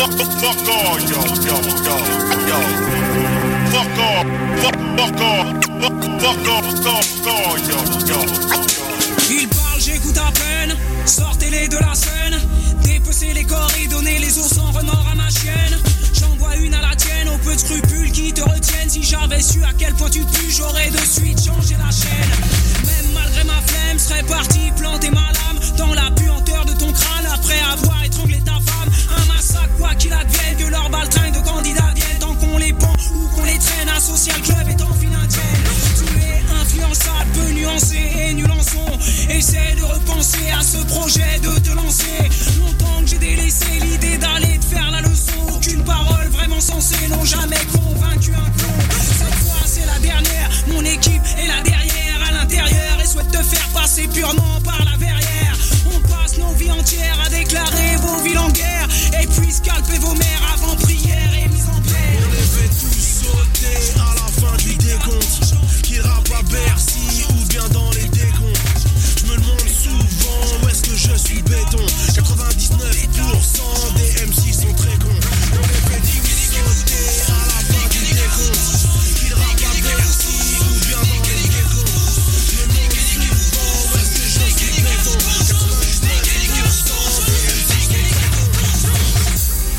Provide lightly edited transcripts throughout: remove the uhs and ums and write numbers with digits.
Fuck all, yo. Fuck all, yo. Il parle, j'écoute à peine. Sortez-les de la scène. Dépecer les corps et donner les os sans remords à ma chienne. J'envoie une à la tienne, aux peu de scrupules qui te retiennent. Si j'avais su à quel point tu pues, j'aurais de suite changé la chaîne. Même malgré ma flemme, serais parti planter ma lame dans la puanteur de ton crâne après avoir étranglé ta femme. Un massacre, quoi qu'il advienne, que leur baltringue de candidats viennent. Tant qu'on les pend ou qu'on les traîne, un social club est en file indienne. Tu es influençable, peu nuancé et nul en son. Essaie de repenser à ce projet de te lancer. Longtemps que j'ai délaissé l'idée d'aller te faire la leçon. Aucune parole vraiment sensée n'ont jamais convaincu un clon. Cette fois c'est la dernière, mon équipe est là derrière à l'intérieur et souhaite te faire passer purement par la verrière. On passe nos vies entières à déclarer vos villes en guerre et puis scalper vos mères avant prière et mise en paix. On les fait tous sauter à la fin du décompte. Qu'ils rappent à Bercy ou bien dans les décomptes. Je me demande souvent où est-ce que je suis béton. 99% des MC sont très cons. On les fait tous sauter à la fin du décompte. Qu'ils rappent à Bercy ou bien dans les décomptes. Je me demande souvent où est-ce que je suis béton. 99% des MC sont très cons.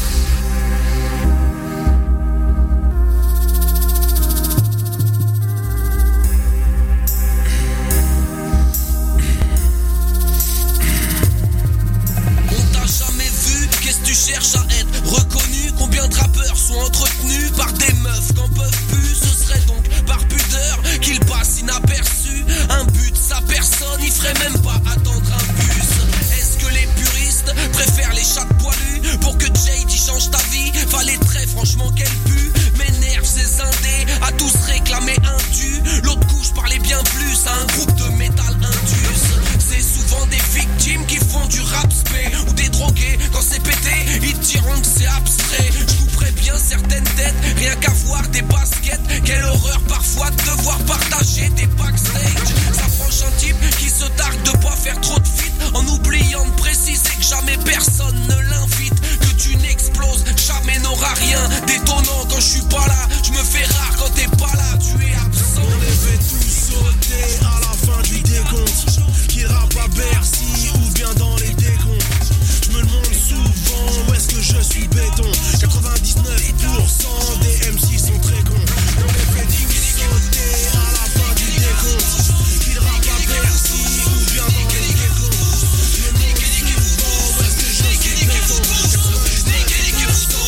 Tu cherches à être reconnu. Combien de rappeurs sont entretenus par des meufs qu'en peuvent plus. Ce serait donc par pudeur qu'ils passent inaperçus. Un but, sa personne, il ferait même pas attendre un bus. Est-ce que les puristes préfèrent les chats poilus? Pour que Jade y change ta vie, fallait très franchement qu'elle pue. M'énerve ces indés, à tous réclamer un dû. L'autre couche parlait bien plus à un groupe de métal indus. C'est souvent des victimes qui font du rap spé ou des drogués. Quand c'est pété, ils te diront que c'est abstrait. Je couperais bien certaines têtes, rien qu'à voir des baskets. Quelle horreur parfois de devoir partager des backstage. S'approche un type qui se targue de pas faire trop de feat, en oubliant de préciser que jamais personne ne l'invite. Que tu n'exploses, jamais n'aura rien d'étonnant. Quand je suis pas là, je me fais rare. Quand t'es pas là, tu es absent. On les fait tous sauter à la fin du décompte. Qu'ils rappent à Bercy ou bien dans les décomptes. Je me demande souvent où est-ce que je suis béton. 99% des MC sont très cons. On les fait tous sauter à la fin du décompte. Qu'ils rappent à Bercy ou bien dans les décomptes. Je me demande souvent où est-ce que je suis béton. 99% des MC sont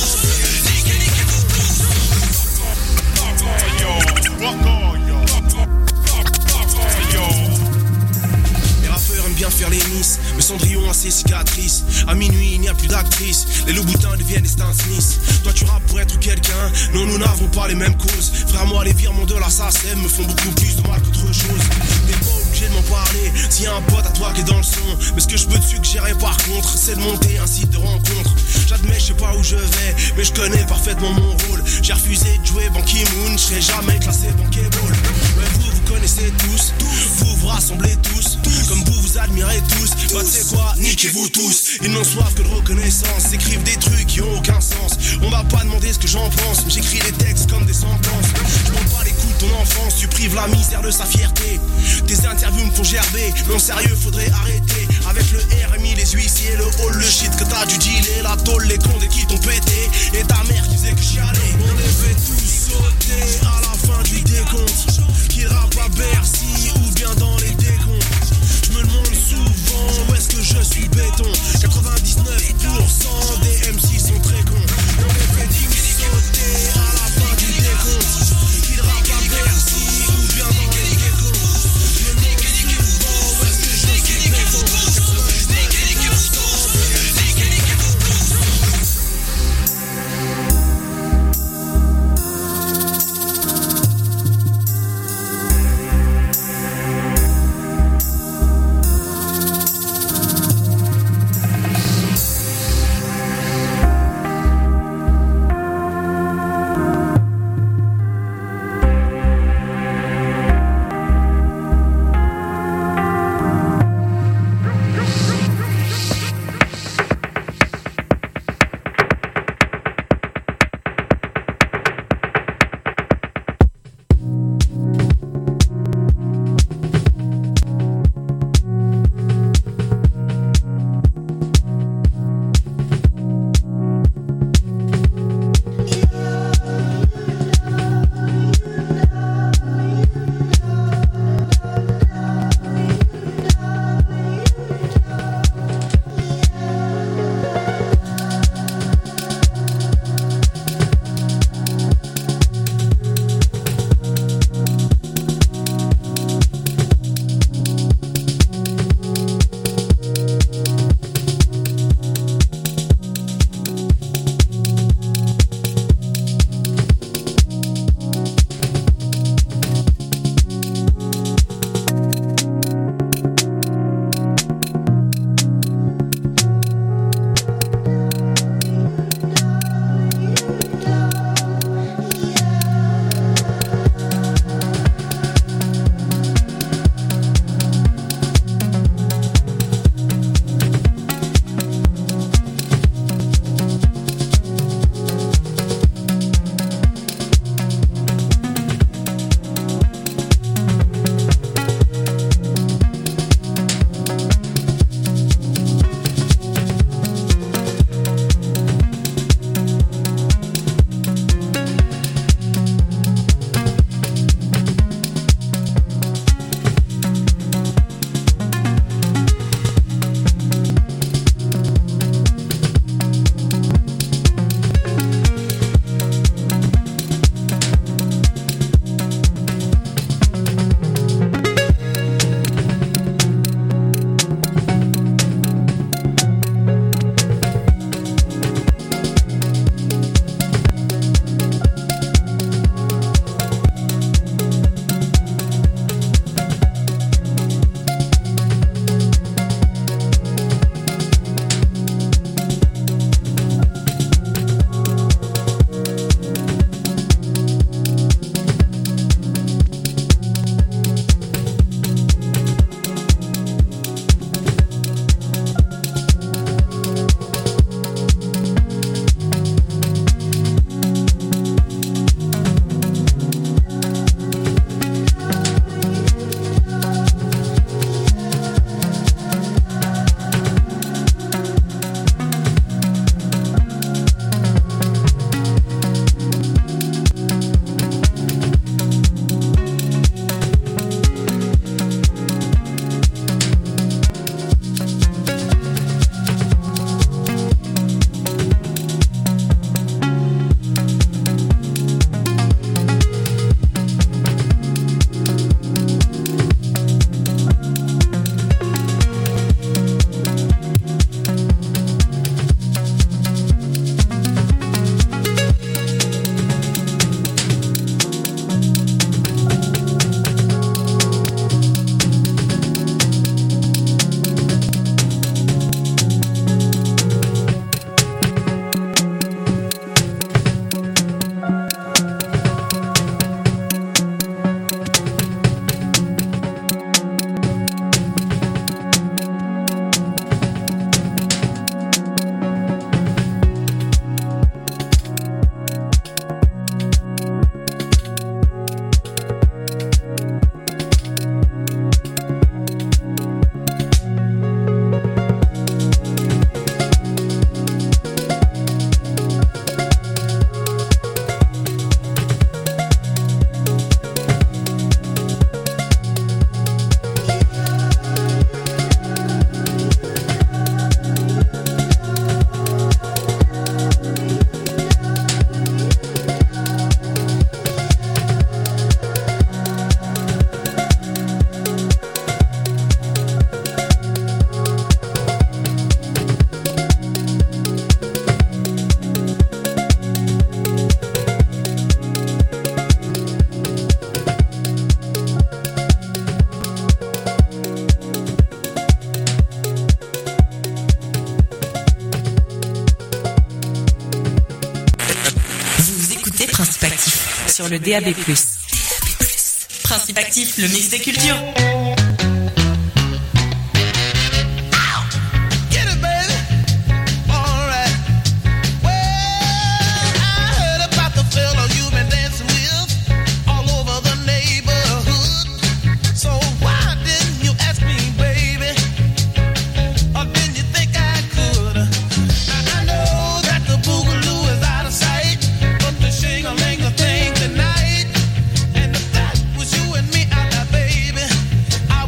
bien faire les miss, mais Cendrillon a ses cicatrices. À minuit il n'y a plus d'actrices, les Louboutins deviennent des Stan Smith. Toi tu rappes pour être quelqu'un, non nous n'avons pas les mêmes causes. Frère moi les virements de la SACEM me font beaucoup plus de mal qu'autre chose. T'es pas obligé de m'en parler, s'il y a un pote à toi qui est dans le son. Mais ce que je peux te suggérer par contre, c'est de monter un site de rencontre. J'admets je sais pas où je vais, mais je connais parfaitement mon rôle. J'ai refusé de jouer Ban Ki-moon, je serai jamais classé bankable. Ouais vous connaissez tous, vous vous rassemblez tous. Comme vous admirez tous, bah tu sais quoi, niquez-vous tous. Ils n'ont soif que de reconnaissance, écrivent des trucs qui ont aucun sens. On m'a pas demandé ce que j'en pense, mais j'écris des textes comme des sentences. Je m'en bats les coups de ton enfance, tu prives la misère de sa fierté. Tes interviews me font gerber, non sérieux faudrait arrêter. Avec le RMI, les huissiers, le hall, le shit que t'as dû dealer. La tôle, les cons des qui t'ont pété, et ta mère qui faisait que j'y allais. On les fait tous sauter à la fin du décompte. Qu'ils rappent à Bercy ou bien dans les décomptes. Je me demande souvent où est-ce que je suis béton. 99% des MC sont très cons. On les fait tous sauter à la fin du décompte. Qu'ils rappent à Bercy ou bien dans les décomptes. Je me demande souvent où est-ce que je suis béton. 99% des MC sont très cons. sur le DAB+. Principe actif, le mix des cultures. I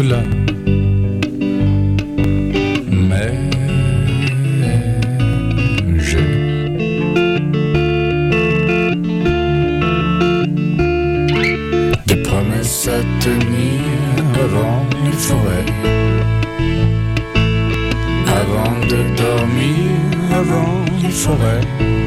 là. Mais j'ai des promesses à tenir avant les forêts, avant de dormir, avant les forêts.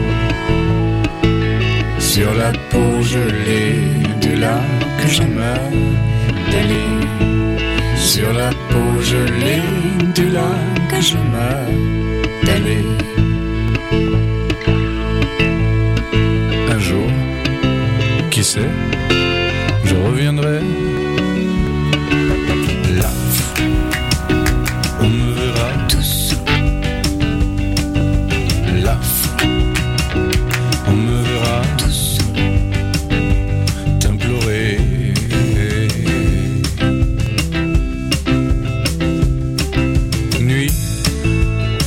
Sur la peau gelée du lac que j'aimerais d'aller. Sur la peau gelée du lac que j'aimerais d'aller. Un jour, qui sait, je reviendrai là, on me verra tous. Là, on me verra tous t'implorer. Nuit,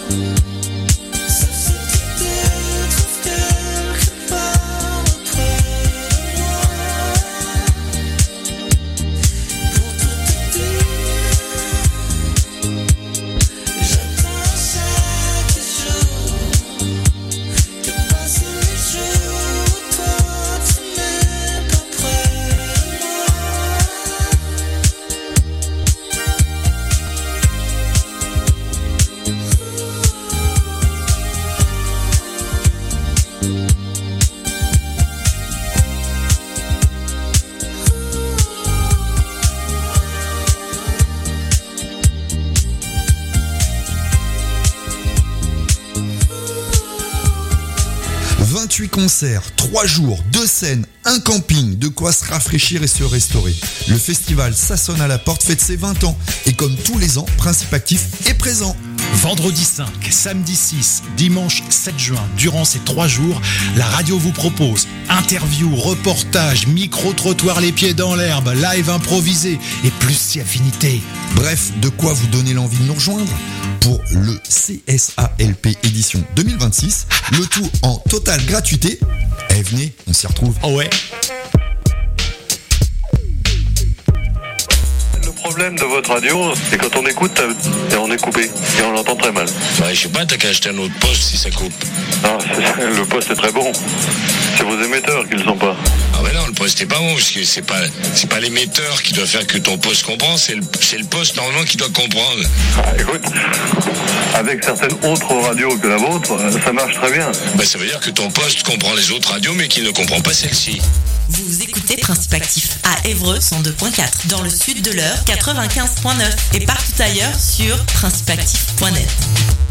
Concerts, 3 jours, 2 scènes, un camping, de quoi se rafraîchir et se restaurer. Le festival Ça sonne à la porte fête ses 20 ans et comme tous les ans, Principe Actif est présent. Vendredi 5, samedi 6, dimanche 7 juin, durant ces 3 jours, la radio vous propose interviews, reportages, micro-trottoirs les pieds dans l'herbe, live improvisé et plus si affinité. Bref, de quoi vous donner l'envie de nous rejoindre pour le CSALP édition 2026, le tout en totale gratuité. Eh venez, on s'y retrouve. Oh ouais. Le problème de votre radio, c'est quand on écoute et on est coupé et on l'entend très mal. Ouais, je sais pas, t'as qu'à acheter un autre poste si ça coupe. Non, le poste est très bon. C'est vos émetteurs qui le sont pas. Ah ouais non, le poste est pas bon parce que c'est pas l'émetteur qui doit faire que ton poste comprend, c'est le poste normalement qui doit comprendre. Ah, écoute, avec certaines autres radios que la vôtre, ça marche très bien. Bah ça veut dire que ton poste comprend les autres radios mais qu'il ne comprend pas celle-ci. Vous écoutez Principe Actif à Évreux 102.4, dans le sud de l'Eure 95.9 et partout ailleurs sur principeactif.net.